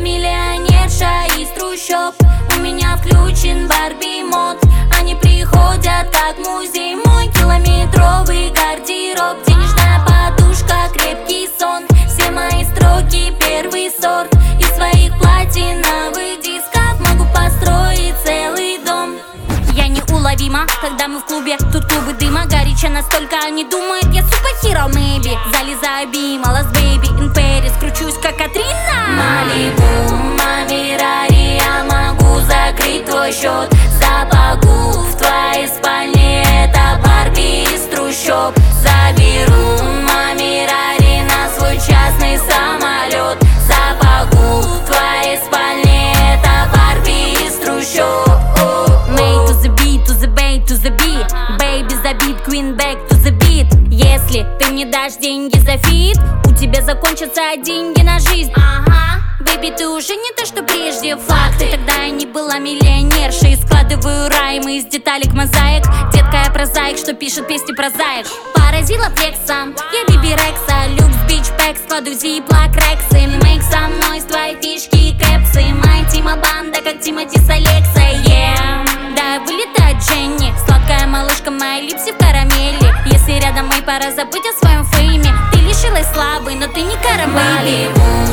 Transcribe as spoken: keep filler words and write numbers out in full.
Миллионерша из трущоб, у меня включен Барби мод. Они приходят как музей, мой километровый гардероб. Денежная подушка, крепкий сон, все мои строки первый сорт. Из своих платиновых дисков могу построить целый дом. Я неуловима, когда мы в клубе, тут клубы дыма. Горячо настолько они думают, я суперхиро, maybe. Залезаю бима, Last Baby in Paris, кручусь как Катрина. Малибу, Мамирари, я могу закрыть твой счет. Запаку в твоей спальне, это Барби из трущоб. Заберу Мамирари на свой частный самолет. Запаку в твоей спальне, это Барби из трущоб. Made to the beat, to the bay, to the beat. Baby забит, queen back to the beat. Если ты мне дашь деньги за фит, у тебя закончатся деньги на жизнь. Ага, бэби, ты уже не то, что прежде. Факты, тогда я не была миллионершей. Складываю раймы из деталек мозаик. Детка, я прозаик, что пишет песни про заек. Поразила флексом, я Биби Рекса. Люкс, бич, пэк, складываю зиплак, рексы. Мейк со мной с твоей фишки и кэпсы. Моя тима банда, как Тимати с Алексой, yeah. Да, вылетает Дженни, сладкая малышка, мои липси в карамели. Если рядом мэй, пора забыть о своем фейме. Ты лишилась славы, но ты не карамели.